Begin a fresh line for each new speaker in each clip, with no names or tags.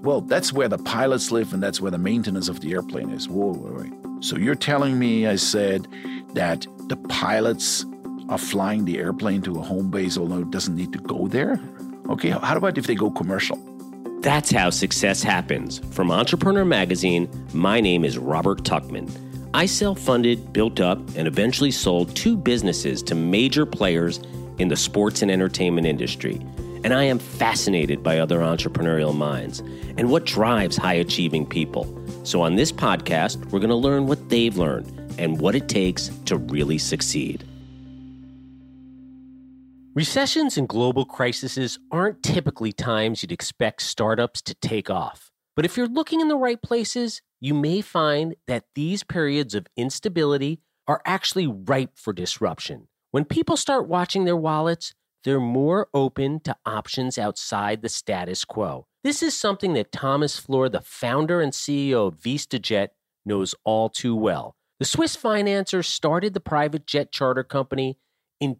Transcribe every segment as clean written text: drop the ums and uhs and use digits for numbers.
well, that's where the pilots live and that's where the maintenance of the airplane is. Whoa, wait. So you're telling me, I said, that the pilots are flying the airplane to a home base, although it doesn't need to go there? Okay, how about if they go commercial?
That's how success happens. From Entrepreneur Magazine, my name is Robert Tuchman. I self-funded, built up, and eventually sold 2 businesses to major players in the sports and entertainment industry. And I am fascinated by other entrepreneurial minds and what drives high-achieving people. So on this podcast, we're going to learn what they've learned and what it takes to really succeed. Recessions and global crises aren't typically times you'd expect startups to take off. But if you're looking in the right places, you may find that these periods of instability are actually ripe for disruption. When people start watching their wallets, they're more open to options outside the status quo. This is something that Thomas Flohr, the founder and CEO of VistaJet, knows all too well. The Swiss financier started the private jet charter company in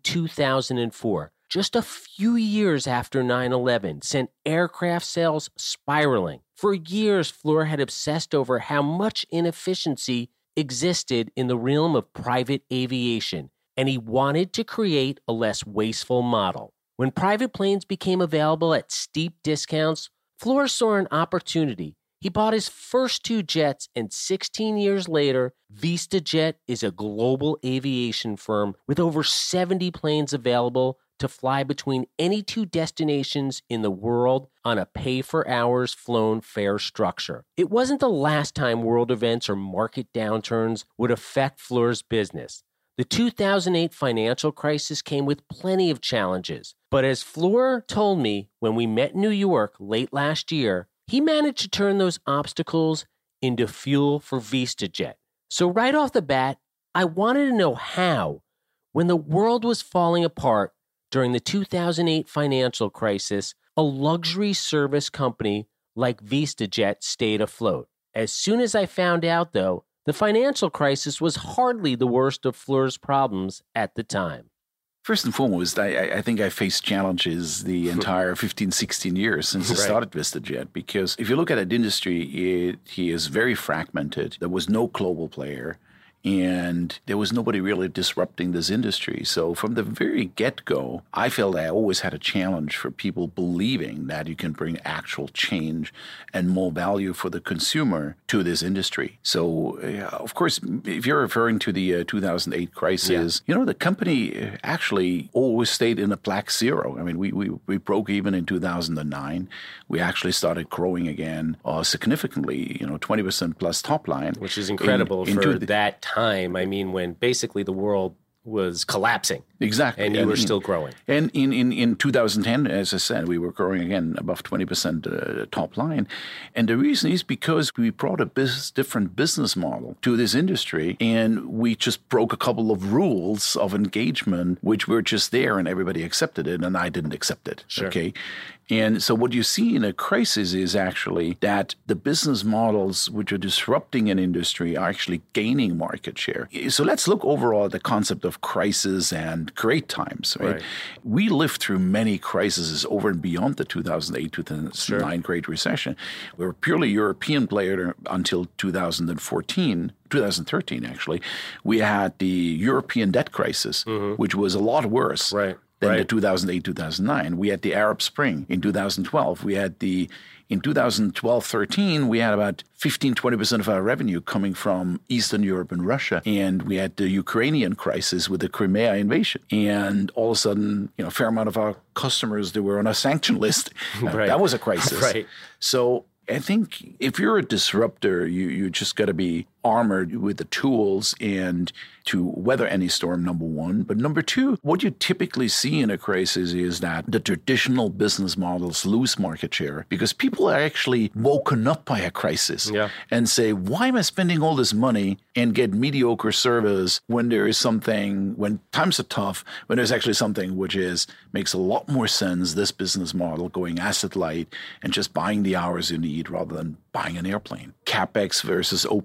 2004, just a few years after 9/11, sent aircraft sales spiraling. For years, Flohr had obsessed over how much inefficiency existed in the realm of private aviation, and he wanted to create a less wasteful model. When private planes became available at steep discounts, Flohr saw an opportunity. He bought his first 2 jets, and 16 years later, VistaJet is a global aviation firm with over 70 planes available to fly between any 2 destinations in the world on a pay-for-hours flown fare structure. It wasn't the last time world events or market downturns would affect Flohr's business. The 2008 financial crisis came with plenty of challenges, but as Flohr told me when we met in New York late last year, he managed to turn those obstacles into fuel for VistaJet. So right off the bat, I wanted to know how, when the world was falling apart during the 2008 financial crisis, a luxury service company like VistaJet stayed afloat. As soon as I found out, though, the financial crisis was hardly the worst of Flohr's problems at the time.
First and foremost, I think I faced challenges the entire 15, 16 years since I started VistaJet, because if you look at that industry, it is very fragmented. There was no global player, and there was nobody really disrupting this industry. So from the very get-go, I felt I always had a challenge for people believing that you can bring actual change and more value for the consumer to this industry. So, of course, if you're referring to the 2008 crisis, the company actually always stayed in a black zero. I mean, we broke even in 2009. We actually started growing again significantly, 20% plus top line.
Which is incredible for that time. I mean, when basically the world was collapsing.
Exactly.
And you were still growing.
And in 2010, as I said, we were growing again above 20% top line. And the reason is because we brought a different business model to this industry, and we just broke a couple of rules of engagement, which were just there and everybody accepted it, and I didn't accept it.
Sure.
Okay. And so what you see in a crisis is actually that the business models which are disrupting an industry are actually gaining market share. So let's look overall at the concept of crisis and great times, right? We lived through many crises over and beyond the 2008-2009 Great Recession. We were a purely European player until 2013, actually. We had the European debt crisis, which was a lot worse. Than the 2008-2009. We had the Arab Spring in 2012. In 2012-13, we had about 15-20% of our revenue coming from Eastern Europe and Russia. And we had the Ukrainian crisis with the Crimea invasion. And all of a sudden, a fair amount of our customers, they were on a sanction list. That was a crisis. So I think if you're a disruptor, you just got to be armored with the tools and to weather any storm, number one. But number two, what you typically see in a crisis is that the traditional business models lose market share because people are actually woken up by a crisis and say, why am I spending all this money and get mediocre service when there is something, when times are tough, when there's actually something which makes a lot more sense, this business model going asset light and just buying the hours you need rather than buying an airplane. CapEx versus OpEx, right?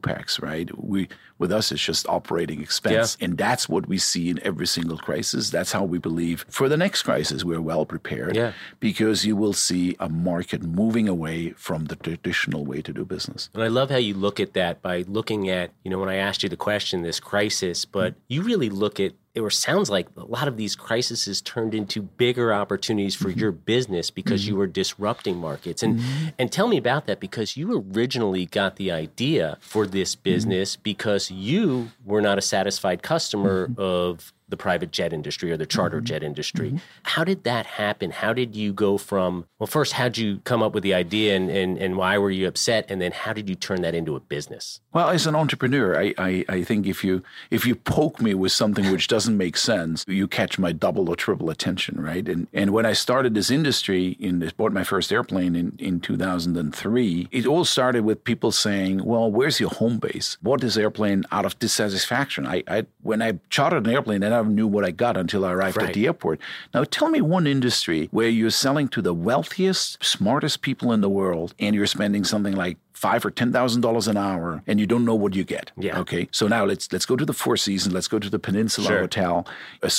right? With us, it's just operating expense. And that's what we see in every single crisis. That's how we believe for the next crisis, we're well prepared because you will see a market moving away from the traditional way to do business.
And I love how you look at that by looking at, when I asked you the question, this crisis, but you really look at, or sounds like a lot of these crises turned into bigger opportunities for your business because you were disrupting markets. And tell me about that, because you originally got the idea for this business because you were not a satisfied customer of the private jet industry or the charter jet industry. How did that happen? How did you go from, well, first, how'd you come up with the idea and why were you upset? And then how did you turn that into a business?
Well, as an entrepreneur, I think if you poke me with something which doesn't make sense, you catch my double or triple attention, right? And when I started this industry, bought my first airplane in 2003, it all started with people saying, well, where's your home base? Bought this airplane out of dissatisfaction. When I chartered an airplane, I never knew what I got until I arrived at the airport. Now, tell me one industry where you're selling to the wealthiest, smartest people in the world, and you're spending something like $5,000 or $10,000 an hour, and you don't know what you get.
Yeah.
Okay. So now let's go to the Four Seasons. Let's go to the Peninsula Hotel. A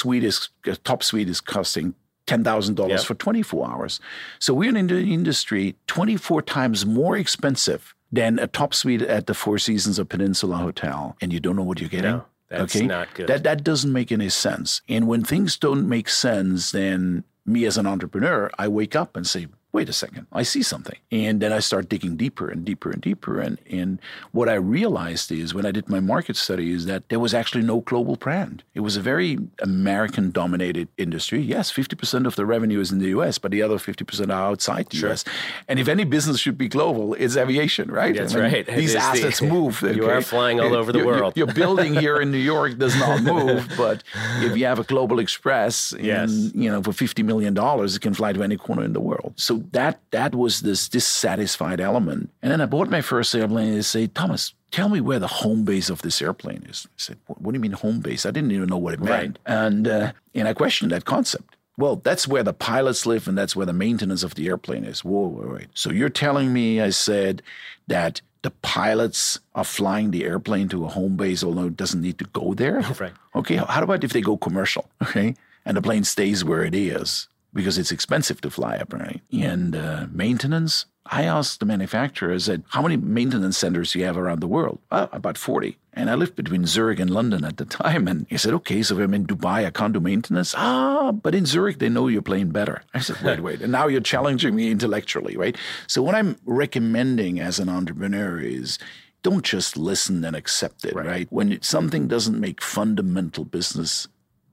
top suite is costing $10,000 for 24 hours. So we're in the industry 24 times more expensive than a top suite at the Four Seasons or Peninsula Hotel, and you don't know what you're getting.
No. That's not good.
That doesn't make any sense. And when things don't make sense, then me as an entrepreneur, I wake up and say, wait a second, I see something. And then I start digging deeper and deeper and deeper. And what I realized is when I did my market study is that there was actually no global brand. It was a very American-dominated industry. Yes, 50% of the revenue is in the U.S., but the other 50% are outside the U.S. And if any business should be global, it's aviation, right?
That's right.
These assets move.
You are flying all over the world.
Your building here in New York does not move, but if you have a Global Express, and, for $50 million, it can fly to any corner in the world. So that was this dissatisfied element. And then I bought my first airplane and they say, Thomas, tell me where the home base of this airplane is. I said, what do you mean home base? I didn't even know what it meant. And I questioned that concept. Well, that's where the pilots live and that's where the maintenance of the airplane is. Whoa, wait. So you're telling me, I said, that the pilots are flying the airplane to a home base, although it doesn't need to go there?
Right.
Okay, how about if they go commercial, okay, and the plane stays where it is? Because it's expensive to fly up, right? And maintenance, I asked the manufacturer, I said, how many maintenance centers do you have around the world? About 40. And I lived between Zurich and London at the time. And he said, okay, so if I'm in Dubai, I can't do maintenance. But in Zurich, they know your plane better. I said, wait. And now you're challenging me intellectually, right? So what I'm recommending as an entrepreneur is don't just listen and accept it, right? When something doesn't make fundamental business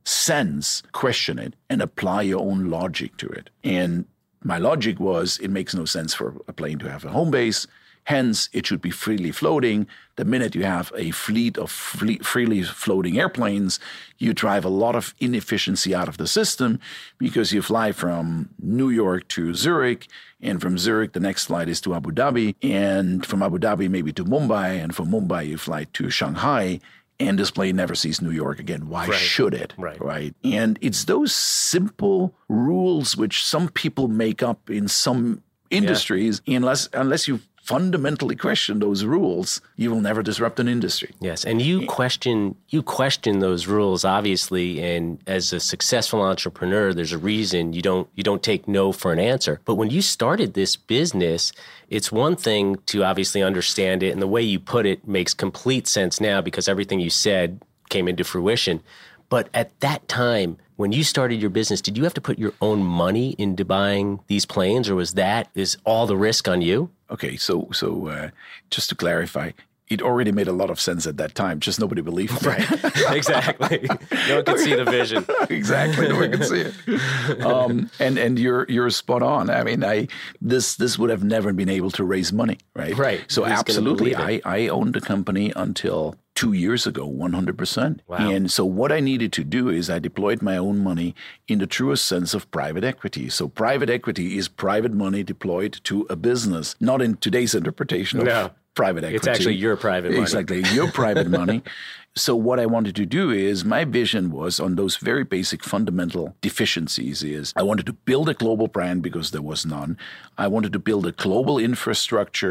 sense, question it and apply your own logic to it. And my logic was it makes no sense for a plane to have a home base. Hence, it should be freely floating. The minute you have a fleet of freely floating airplanes, you drive a lot of inefficiency out of the system because you fly from New York to Zurich, and from Zurich, the next flight is to Abu Dhabi, and from Abu Dhabi maybe to Mumbai, and from Mumbai you fly to Shanghai. And this plane never sees New York again. Why should it? Right. And it's those simple rules which some people make up in some industries. Unless you fundamentally question those rules, you will never disrupt an industry.
Yes, and you question those rules, obviously, and as a successful entrepreneur, there's a reason you don't take no for an answer. But when you started this business, it's one thing to obviously understand it, and the way you put it makes complete sense now because everything you said came into fruition. But at that time, when you started your business, did you have to put your own money into buying these planes, or is all the risk on you?
Okay, so just to clarify, it already made a lot of sense at that time. Just nobody believed me.
Right, exactly. No one could see the vision.
Exactly, no one could see it. And you're spot on. I mean, this would have never been able to raise money, right?
Right.
So absolutely, I owned the company until 2 years ago, 100%.
Wow.
And so what I needed to do is I deployed my own money in the truest sense of private equity. So private equity is private money deployed to a business, not in today's interpretation of private equity.
It's actually your private money.
Exactly, your private money. So what I wanted to do is my vision was on those very basic fundamental deficiencies is I wanted to build a global brand because there was none. I wanted to build a global infrastructure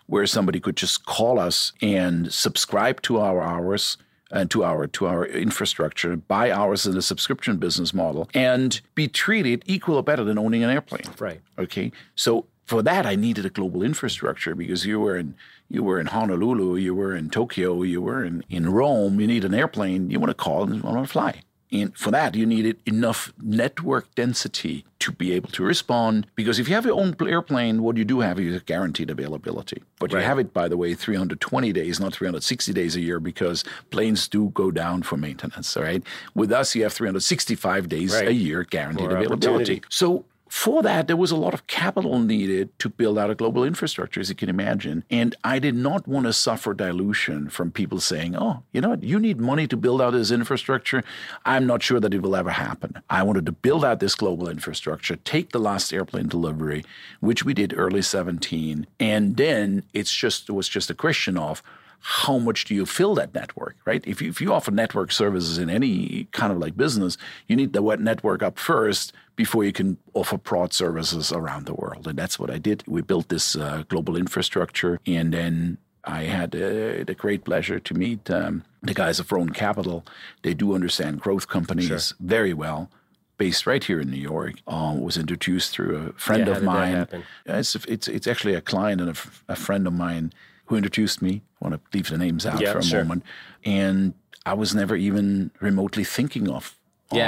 where somebody could just call us and subscribe to our hours and to our infrastructure, buy hours in a subscription business model, and be treated equal or better than owning an airplane.
Right.
Okay. So for that, I needed a global infrastructure because you were in Honolulu, you were in Tokyo, you were in Rome. You need an airplane. You want to call and you want to fly. And for that, you needed enough network density to be able to respond. Because if you have your own airplane, what you do have is guaranteed availability. But you have it, by the way, 320 days, not 360 days a year, because planes do go down for maintenance, all right? With us, you have 365 days a year guaranteed availability. So for that, there was a lot of capital needed to build out a global infrastructure, as you can imagine. And I did not want to suffer dilution from people saying, oh, you know what, you need money to build out this infrastructure. I'm not sure that it will ever happen. I wanted to build out this global infrastructure, take the last airplane delivery, which we did early 2017. And then it was just a question of, how much do you fill that network, right? If you offer network services in any kind of like business, you need the wet network up first before you can offer prod services around the world. And that's what I did. We built this global infrastructure. And then I had the great pleasure to meet the guys of Rowan Capital. They do understand growth companies very well. Based right here in New York, was introduced through a friend of mine.
How did that happen?
It's actually a client and a friend of mine who introduced me. I want to leave the names out for a moment. And I was never even remotely thinking of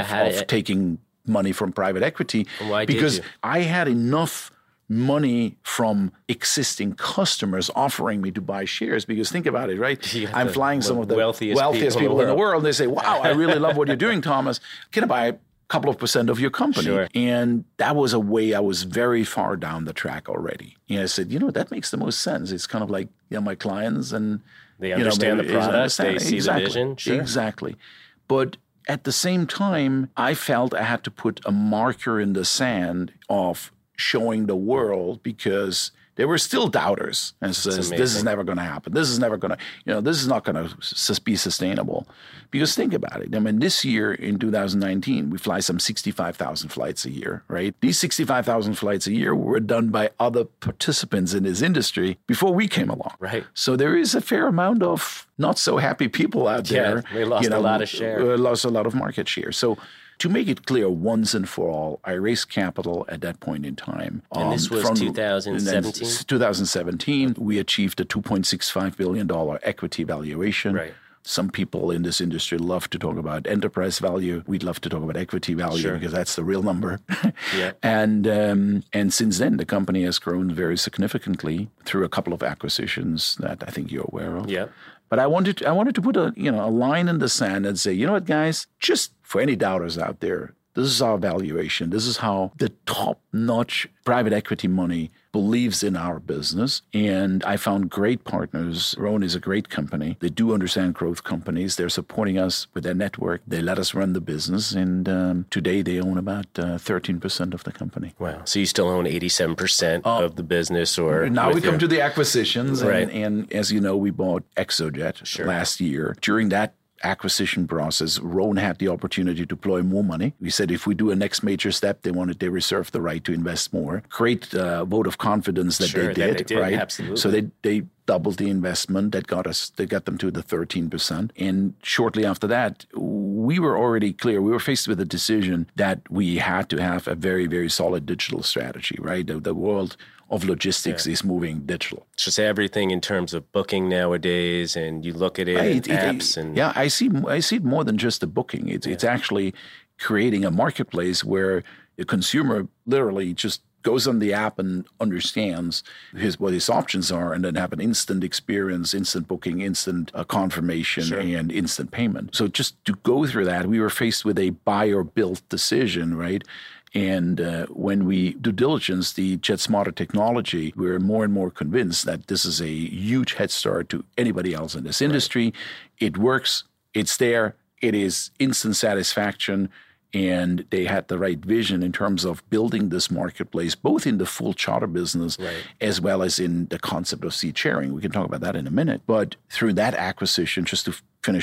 taking money from private equity.
Why
because
did you?
I had enough money from existing customers offering me to buy shares. Because think about it, right? I'm flying some of the wealthiest people in the world. And they say, wow, I really love what you're doing, Thomas. Can I buy couple of % of your company?
Sure.
And that was a way I was very far down the track already. And I said, that makes the most sense. It's kind of like, my clients and
they understand the product, they see the vision. Sure.
Exactly. But at the same time, I felt I had to put a marker in the sand of showing the world, because there were still doubters and says, this is never going to happen. This is never going to, this is not going to be sustainable. Because think about it. I mean, this year in 2019, we fly some 65,000 flights a year, right? These 65,000 flights a year were done by other participants in this industry before we came along.
Right.
So there is a fair amount of not so happy people out there.
They lost a lot of share.
Lost a lot of market share. So to make it clear once and for all, I raised capital at that point in time.
And this was 2017?
2017. We achieved a $2.65 billion equity valuation.
Right.
Some people in this industry love to talk about enterprise value. We'd love to talk about equity value because that's the real number. And since then, the company has grown very significantly through a couple of acquisitions that I think you're aware of.
Yeah.
But I wanted to put a line in the sand and say, you know what, guys, just for any doubters out there, this is our valuation. This is how the top-notch private equity money believes in our business. And I found great partners. Rowan is a great company. They do understand growth companies. They're supporting us with their network. They let us run the business. And today they own about 13% of the company.
Wow. So you still own 87% of the business? Or
now we come to the acquisitions.
Right.
And as you know, we bought ExoJet last year. During that acquisition process, Rowan had the opportunity to deploy more money. We said if we do a next major step, they reserved the right to invest more. Great vote of confidence that they did, right?
Absolutely.
So they doubled the investment. That got them to the 13%. And shortly after that, we were already clear. We were faced with a decision that we had to have a very, very solid digital strategy, right? The world of logistics is moving digital.
It's just everything in terms of booking nowadays, and you look at it, apps.
I see it more than just the booking. It's actually creating a marketplace where the consumer literally just goes on the app and understands what his options are, and then have an instant experience, instant booking, instant confirmation, and instant payment. So just to go through that, we were faced with a buy or build decision, right? And when we do diligence the JetSmarter technology, we're more and more convinced that this is a huge head start to anybody else in this industry. Right. It works. It's there. It is instant satisfaction. And they had the right vision in terms of building this marketplace, both in the full charter business as well as in the concept of seat sharing. We can talk about that in a minute. But through that acquisition, just to finish the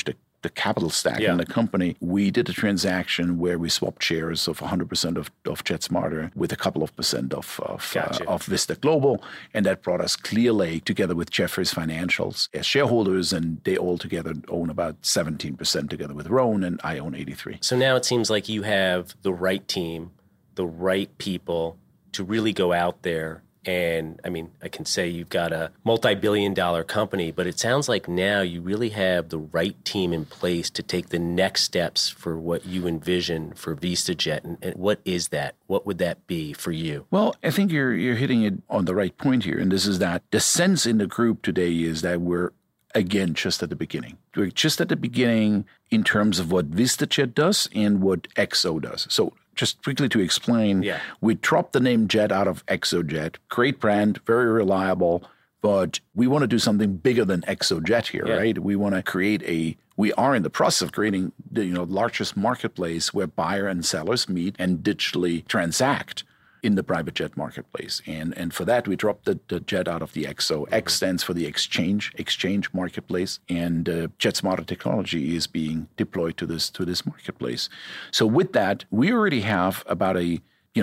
the capital stack in the company, we did a transaction where we swapped shares of 100% of JetSmarter with a couple of percent of Vista Global. And that brought us Clearlake together with Jefferies Financials as shareholders. And they all together own about 17% together with Roan, and I own 83%.
So now it seems like you have the right team, the right people to really go out there. And I mean, I can say you've got a multi-billion-dollar company, but it sounds like now you really have the right team in place to take the next steps for what you envision for VistaJet. And what is that? What would that be for you?
Well, I think you're hitting it on the right point here. And this is that the sense in the group today is that we're, again, just at the beginning. We're just at the beginning in terms of what VistaJet does and what XO does. So just quickly to explain, we dropped the name Jet out of XOJet. Great brand, very reliable, but we want to do something bigger than XOJet here, right? We want to create we are in the process of creating the largest marketplace where buyer and sellers meet and digitally transact in the private jet marketplace. And for that, we dropped the jet out of the XO. X stands for the exchange marketplace. And JetSmarter technology is being deployed to this marketplace. So with that, we already have about a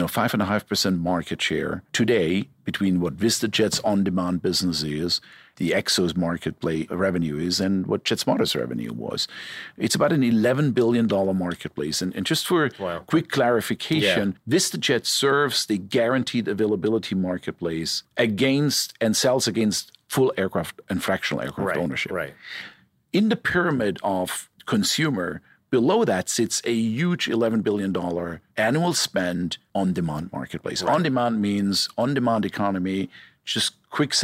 5.5% market share today between what VistaJet's on-demand business is, the XO's marketplace revenue is, and what JetSmarter's revenue was. It's about an $11 billion marketplace. And just for quick clarification, VistaJet serves the guaranteed availability marketplace against and sells against full aircraft and fractional aircraft ownership.
Right.
In the pyramid of consumer, below that sits a huge $11 billion annual spend on-demand marketplace. Right. On-demand means on-demand economy, just quick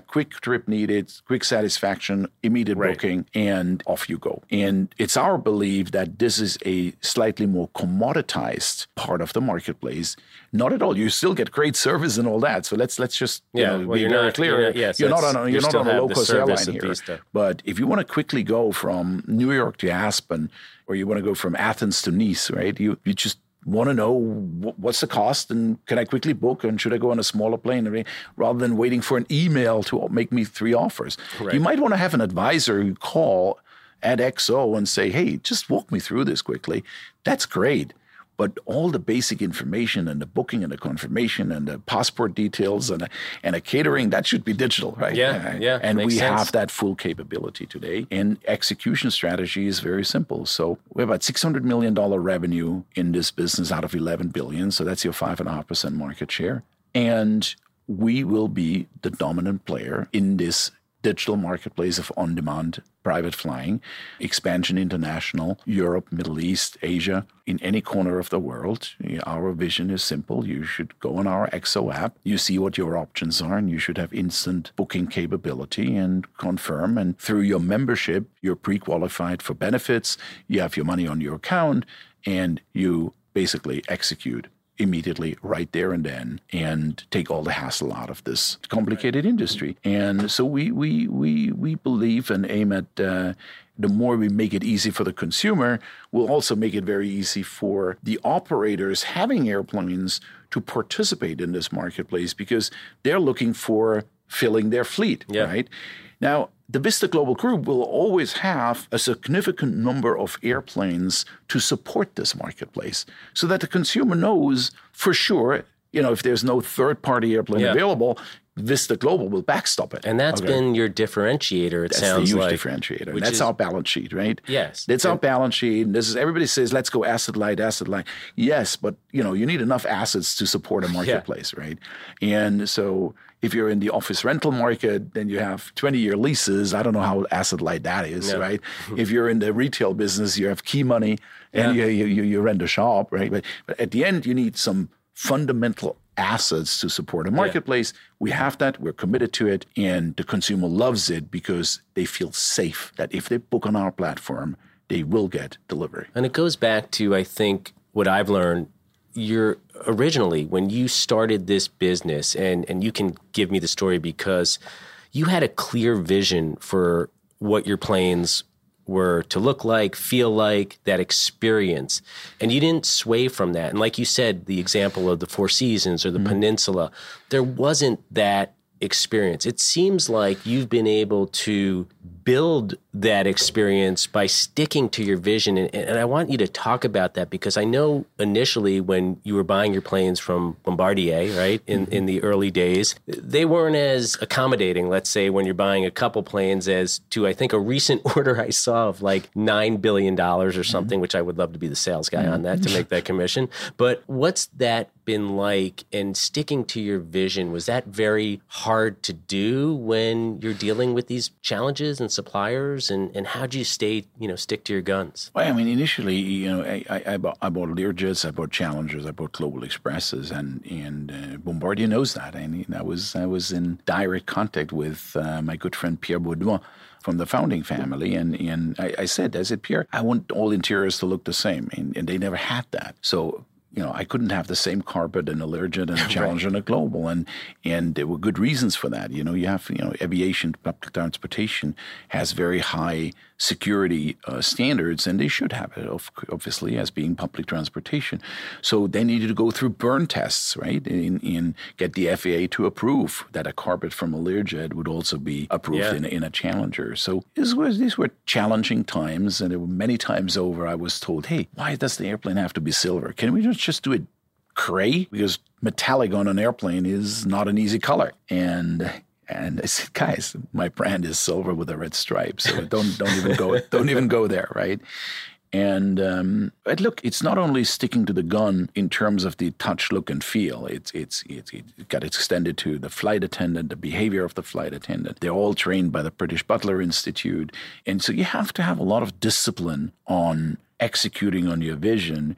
trip needed, quick satisfaction, immediate booking, and off you go. And it's our belief that this is a slightly more commoditized part of the marketplace. Not at all. You still get great service and all that. So let's just be very clear. You're not on a low-cost airline here. But if you want to quickly go from New York to Aspen, or you want to go from Athens to Nice, right? You just want to know what's the cost and can I quickly book and should I go on a smaller plane rather than waiting for an email to make me 3 offers. Right. You might want to have an advisor you call at XO and say, hey, just walk me through this quickly. That's great. But all the basic information and the booking and the confirmation and the passport details and a catering, that should be digital, right?
Yeah.
And we have that full capability today. And execution strategy is very simple. So we have about $600 million revenue in this business out of $11 billion. So that's your 5.5% market share. And we will be the dominant player in this digital marketplace of on-demand private flying, expansion international, Europe, Middle East, Asia, in any corner of the world. Our vision is simple. You should go on our XO app. You see what your options are, and you should have instant booking capability and confirm. And through your membership, you're pre-qualified for benefits. You have your money on your account, and you basically execute immediately right there and then and take all the hassle out of this complicated industry. And so we believe and aim at the more we make it easy for the consumer, we'll also make it very easy for the operators having airplanes to participate in this marketplace because they're looking for filling their fleet, right? Now, the Vista Global Group will always have a significant number of airplanes to support this marketplace so that the consumer knows for sure, if there's no third-party airplane available, Vista Global will backstop it.
And that's been your differentiator, sounds like.
That's the huge differentiator. And that's our balance sheet, right?
Yes.
That's our balance sheet. And everybody says, let's go asset light. Yes, but you need enough assets to support a marketplace, right? And so if you're in the office rental market, then you have 20-year leases. I don't know how asset light that is, right? If you're in the retail business, you have key money and you rent a shop, right? But at the end, you need some fundamental assets to support a marketplace. We have that. We're committed to it. And the consumer loves it because they feel safe that if they book on our platform, they will get delivery.
And it goes back to, I think, what I've learned. Originally, when you started this business, and you can give me the story because you had a clear vision for what your planes were to look like, feel like, that experience. And you didn't sway from that. And like you said, the example of the Four Seasons or the Peninsula, there wasn't that experience. It seems like you've been able to build that experience by sticking to your vision. And I want you to talk about that, because I know initially when you were buying your planes from Bombardier, right, in the early days, they weren't as accommodating, let's say, when you're buying a couple planes as to, I think, a recent order I saw of like $9 billion or something, which I would love to be the sales guy on that to make that commission. But what's that been like? And sticking to your vision, was that very hard to do when you're dealing with these challenges and suppliers? And how do you stick to your guns?
Well, I mean, initially, I bought Learjets, I bought Challengers, I bought Global Expresses, and Bombardier knows that. I mean, I was in direct contact with my good friend Pierre Baudouin from the founding family, and I said, Pierre, I want all interiors to look the same, and they never had that. So I couldn't have the same carpet in a Learjet and a Challenger and a Global, and there were good reasons for that. You have aviation, public transportation has very high security standards, and they should have it, obviously, as being public transportation. So they needed to go through burn tests, right, and get the FAA to approve that a carpet from a Learjet would also be approved in a Challenger. So these were challenging times, and there were many times over I was told, hey, why does the airplane have to be silver? Can we just do it gray? Because metallic on an airplane is not an easy color. And I said, guys, my brand is silver with a red stripe, so don't even go there, right? And but look, it's not only sticking to the gun in terms of the touch, look, and feel. It got extended to the flight attendant, the behavior of the flight attendant. They're all trained by the British Butler Institute, and so you have to have a lot of discipline on executing on your vision.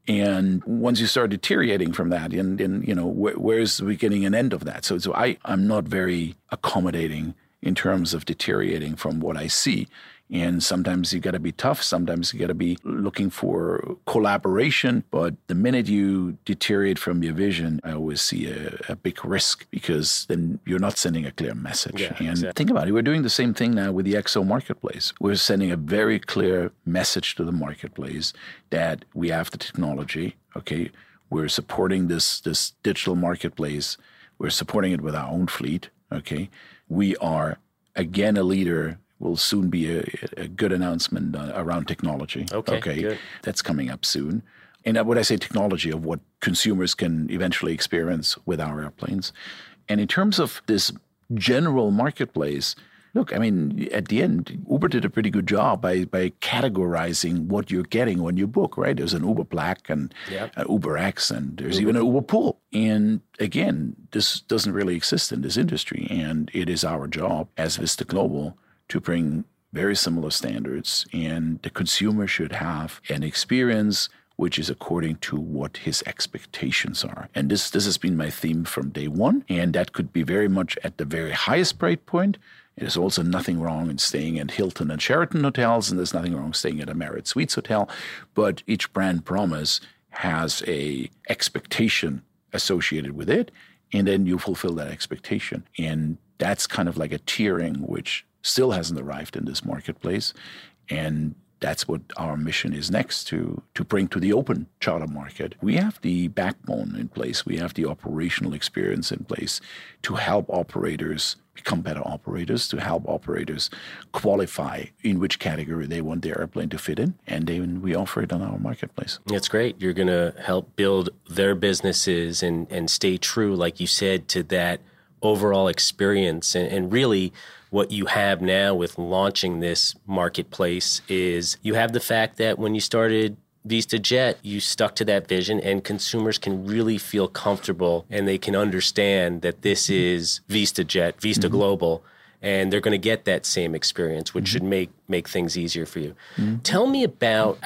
And once you start deteriorating from that, and where's the beginning and end of that? So I'm not very accommodating in terms of deteriorating from what I see. And sometimes you got to be tough. Sometimes you got to be looking for collaboration. But the minute you deteriorate from your vision, I always see a big risk, because then you're not sending a clear message.
Yeah,
and
exactly.
Think about it. We're doing the same thing now with the XO marketplace. We're sending a very clear message to the marketplace that we have the technology. Okay, we're supporting this digital marketplace. We're supporting it with our own fleet. Okay, we are again a leader. Will soon be a good announcement around technology. Okay, good. That's coming up soon. And when I say technology, of what consumers can eventually experience with our airplanes. And in terms of this general marketplace, look, I mean, at the end, Uber did a pretty good job by categorizing what you're getting when you book, right? There's an Uber Black and an Uber X, and there's even an Uber Pool. And again, this doesn't really exist in this industry. And it is our job as Vista Global to bring very similar standards, and the consumer should have an experience which is according to what his expectations are. And this has been my theme from day one, and that could be very much at the very highest price point. There's also nothing wrong in staying at Hilton and Sheraton hotels, and there's nothing wrong staying at a Marriott Suites hotel, but each brand promise has a expectation associated with it, and then you fulfill that expectation. And that's kind of like a tiering which still hasn't arrived in this marketplace. And that's what our mission is next, to bring to the open charter market. We have the backbone in place. We have the operational experience in place to help operators become better operators, to help operators qualify in which category they want their airplane to fit in. And then we offer it on our marketplace.
That's great. You're going to help build their businesses and stay true, like you said, to that overall experience. And really, what you have now with launching this marketplace is you have the fact that when you started VistaJet, you stuck to that vision, and consumers can really feel comfortable, and they can understand that this is VistaJet, Vista Global, and they're going to get that same experience, which should make things easier for you. Tell me about,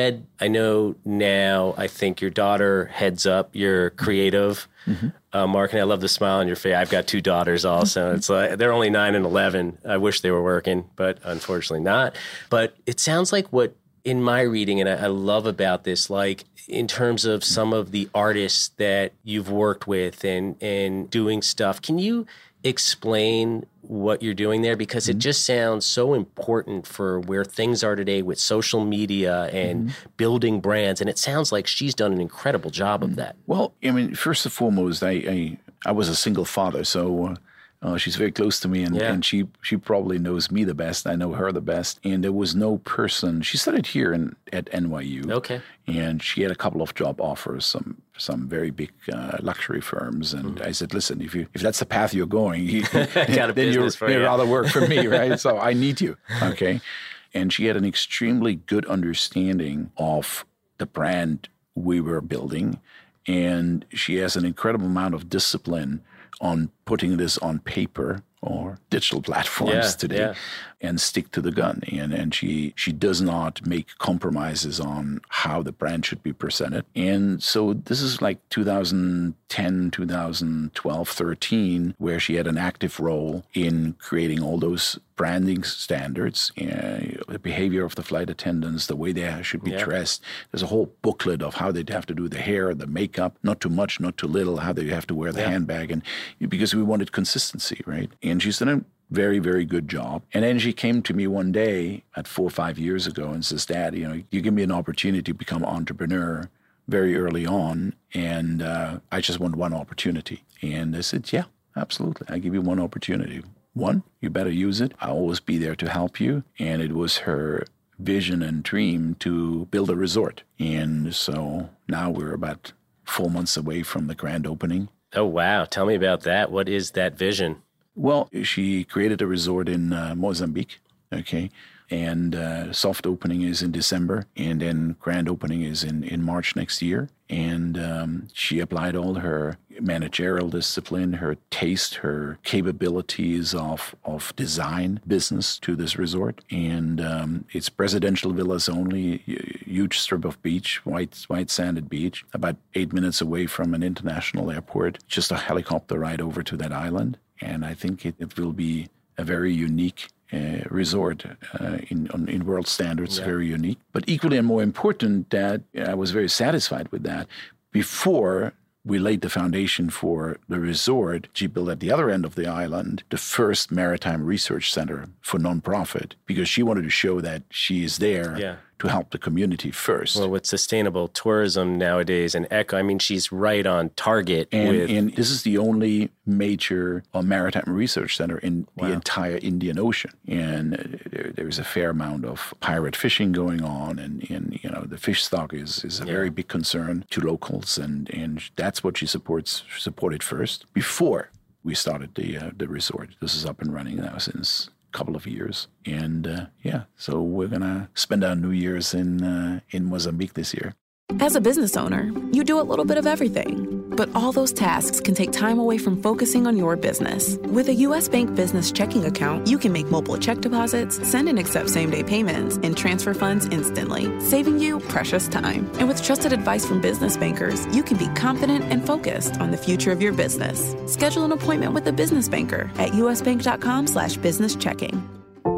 I know now, I think your daughter heads up your creative marketing. I love the smile on your face. I've got two daughters also. It's like they're only 9 and 11. I wish they were working, but unfortunately not. But it sounds like what, in my reading, and I love about this, like in terms of some of the artists that you've worked with and doing stuff, can you explain what you're doing there? Because it just sounds so important for where things are today with social media and building brands. And it sounds like she's done an incredible job of that.
Well, I mean, first and foremost, I was a single father, so She's very close to me, and she probably knows me the best. I know her the best. And there was no person. She studied here at NYU.
Okay.
And she had a couple of job offers, some very big luxury firms. And I said, listen, if that's the path you're going, then you'd rather work for me, right? So I need you. Okay. And she had an extremely good understanding of the brand we were building. And she has an incredible amount of discipline on putting this on paper or digital platforms today and stick to the gun. And she does not make compromises on how the brand should be presented. And so this is like 2010, 2012, 13, where she had an active role in creating all those branding standards, the behavior of the flight attendants, the way they should be dressed. There's a whole booklet of how they'd have to do the hair, the makeup, not too much, not too little, how they have to wear the handbag. And because we wanted consistency, right? And she's done a very, very good job. And then she came to me one day at 4 or 5 years ago and says, Dad, you give me an opportunity to become an entrepreneur very early on, and I just want one opportunity. And I said, yeah, absolutely. I give you one opportunity. One, you better use it. I'll always be there to help you. And it was her vision and dream to build a resort. And so now we're about 4 months away from the grand opening.
Oh, wow. Tell me about that. What is that vision?
Well, she created a resort in Mozambique, okay? And soft opening is in December, and then grand opening is in March next year. And she applied all her managerial discipline, her taste, her capabilities of design business to this resort. And it's presidential villas only, huge strip of beach, white sanded beach, about 8 minutes away from an international airport, just a helicopter ride over to that island. And I think it will be a very unique resort in world standards, very unique. But equally and more important, that I was very satisfied with that. Before we laid the foundation for the resort, she built at the other end of the island the first maritime research center for nonprofit, because she wanted to show that she is there to help the community first.
Well, with sustainable tourism nowadays and eco, I mean, she's right on target.
And this is the only major maritime research center in the entire Indian Ocean. And there's a fair amount of pirate fishing going on. And the fish stock is a very big concern to locals. And that's what she supported first before we started the resort. This is up and running now since couple of years. And so we're going to spend our New Year's in Mozambique this year.
As a business owner, you do a little bit of everything. But all those tasks can take time away from focusing on your business. With a U.S. Bank business checking account, you can make mobile check deposits, send and accept same-day payments, and transfer funds instantly, saving you precious time. And with trusted advice from business bankers, you can be confident and focused on the future of your business. Schedule an appointment with a business banker at usbank.com/businesschecking.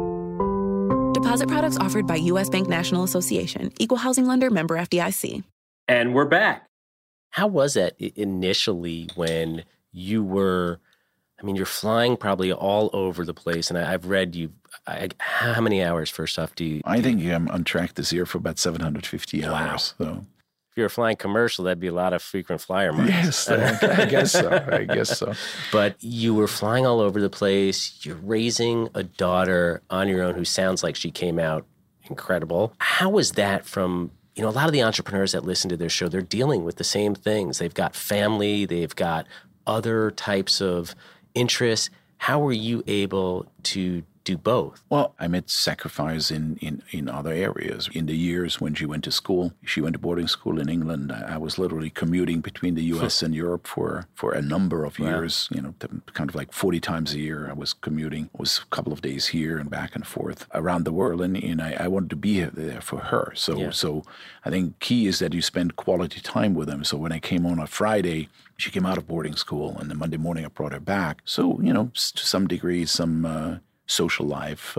Deposit products offered by U.S. Bank National Association, Equal Housing Lender, member FDIC.
And we're back. How was that initially when you were, you're flying probably all over the place. And I've read how many hours first off do you?
I think I'm on track this year for about 750 hours. So.
If you were flying commercial, that'd be a lot of frequent flyer miles.
Yes, I guess so.
But you were flying all over the place. You're raising a daughter on your own who sounds like she came out incredible. How was that from, a lot of the entrepreneurs that listen to their show, they're dealing with the same things. They've got family, they've got other types of interests. How were you able to do both?
Well, I made sacrifice in other areas. In the years when she went to school, she went to boarding school in England. I was literally commuting between the U.S. and Europe for a number of years, kind of like 40 times a year I was commuting. It was a couple of days here and back and forth around the world. And I wanted to be there for her. So I think key is that you spend quality time with them. So when I came on a Friday, she came out of boarding school, and the Monday morning I brought her back. So, to some degree, some social life.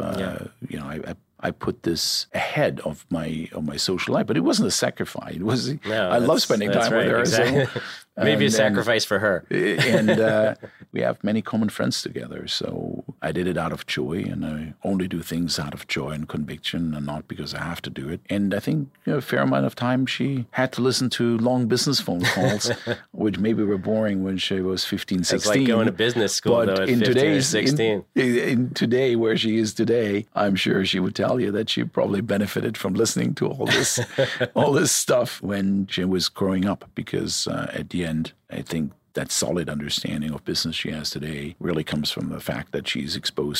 I put this ahead of my social life, but it wasn't a sacrifice. It was I love spending time with her.
Exactly. So, maybe a sacrifice for her.
And we have many common friends together. So I did it out of joy, and I only do things out of joy and conviction and not because I have to do it. And I think a fair amount of time she had to listen to long business phone calls, which maybe were boring when she was 15, 16.
It's like going to business school, though, at 15 or 16.
In today, where she is today, I'm sure she would tell you that she probably benefited from listening to all this stuff when she was growing up, because at the end, I think that solid understanding of business she has today really comes from the fact that was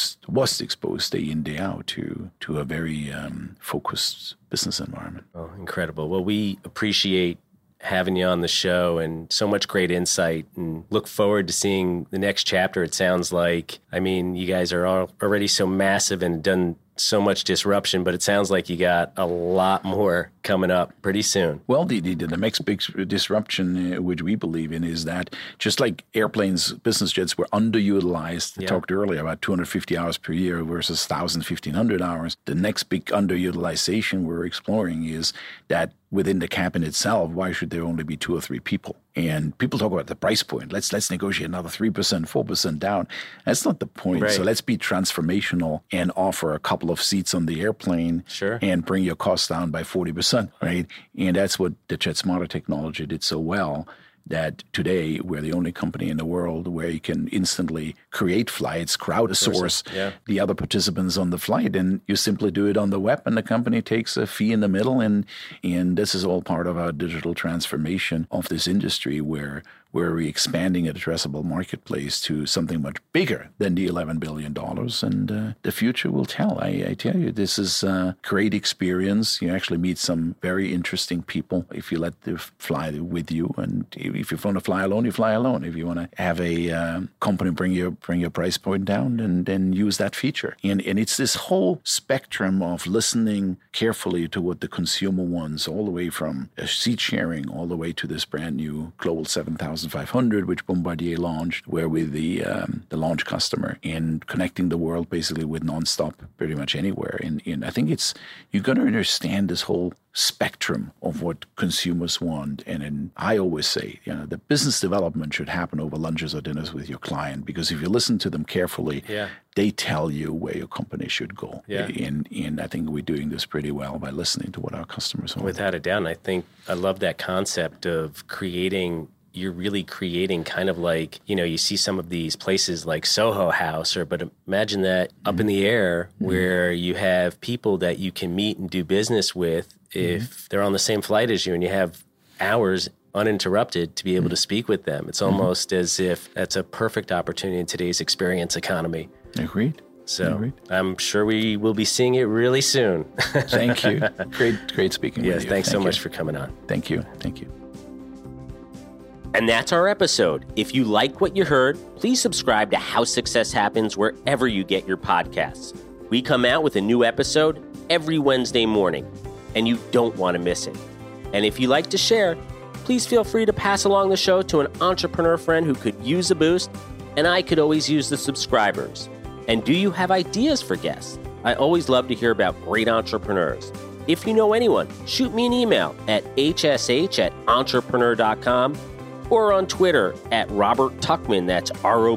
exposed day in, day out to a very focused business environment.
Oh, incredible. Well, we appreciate having you on the show and so much great insight, and look forward to seeing the next chapter. It sounds like, I mean, you guys are already so massive and done so much disruption, but it sounds like you got a lot more coming up pretty soon.
Well, the next big disruption, which we believe in, is that just like airplanes, business jets were underutilized. I talked earlier about 250 hours per year versus 1,000, 1,500 hours. The next big underutilization we're exploring is that within the cabin itself, why should there only be 2 or 3 people? And people talk about the price point. Let's negotiate another 3%, 4% down. That's not the point.
Right.
So let's be transformational and offer a couple of seats on the airplane and bring your costs down by 40%, right? And that's what the JetSmarter technology did so well, that today we're the only company in the world where you can instantly create flights, crowdsource the other participants on the flight, and you simply do it on the web, and the company takes a fee in the middle. And this is all part of our digital transformation of this industry, where we're expanding an addressable marketplace to something much bigger than the $11 billion. And the future will tell. I tell you, this is a great experience. You actually meet some very interesting people if you let them fly with you. And if you want to fly alone, you fly alone. If you want to have a company bring your price point down, then use that feature. And it's this whole spectrum of listening carefully to what the consumer wants, all the way from seat sharing all the way to this brand new Global 7500, which Bombardier launched, where we're the launch customer, and connecting the world basically with nonstop pretty much anywhere. And I think you're going to understand this whole spectrum of what consumers want. And I always say, the business development should happen over lunches or dinners with your client, because if you listen to them carefully, they tell you where your company should go. And I think we're doing this pretty well by listening to what our customers want.
Without a doubt. And I think I love that concept of you're really creating kind of like, you see some of these places like Soho House, but imagine that up in the air where you have people that you can meet and do business with if they're on the same flight as you, and you have hours uninterrupted to be able to speak with them. It's almost as if that's a perfect opportunity in today's experience economy.
Agreed.
So I'm sure we will be seeing it really soon.
Thank you. Great speaking with you.
Yes, thanks so much for coming on.
Thank you.
And that's our episode. If you like what you heard, please subscribe to How Success Happens wherever you get your podcasts. We come out with a new episode every Wednesday morning, and you don't want to miss it. And if you like to share, please feel free to pass along the show to an entrepreneur friend who could use a boost, and I could always use the subscribers. And do you have ideas for guests? I always love to hear about great entrepreneurs. If you know anyone, shoot me an email at hsh@entrepreneur.com or on Twitter at Robert Tuchman, that's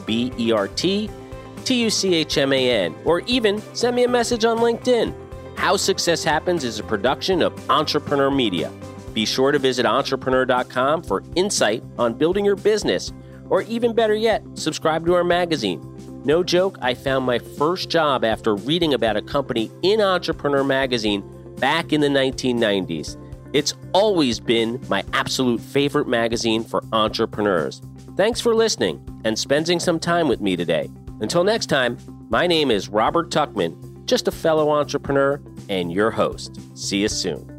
RobertTuchman, or even send me a message on LinkedIn. How Success Happens is a production of Entrepreneur Media. Be sure to visit entrepreneur.com for insight on building your business, or even better yet, subscribe to our magazine. No joke, I found my first job after reading about a company in Entrepreneur magazine back in the 1990s. It's always been my absolute favorite magazine for entrepreneurs. Thanks for listening and spending some time with me today. Until next time, my name is Robert Tuchman, just a fellow entrepreneur and your host. See you soon.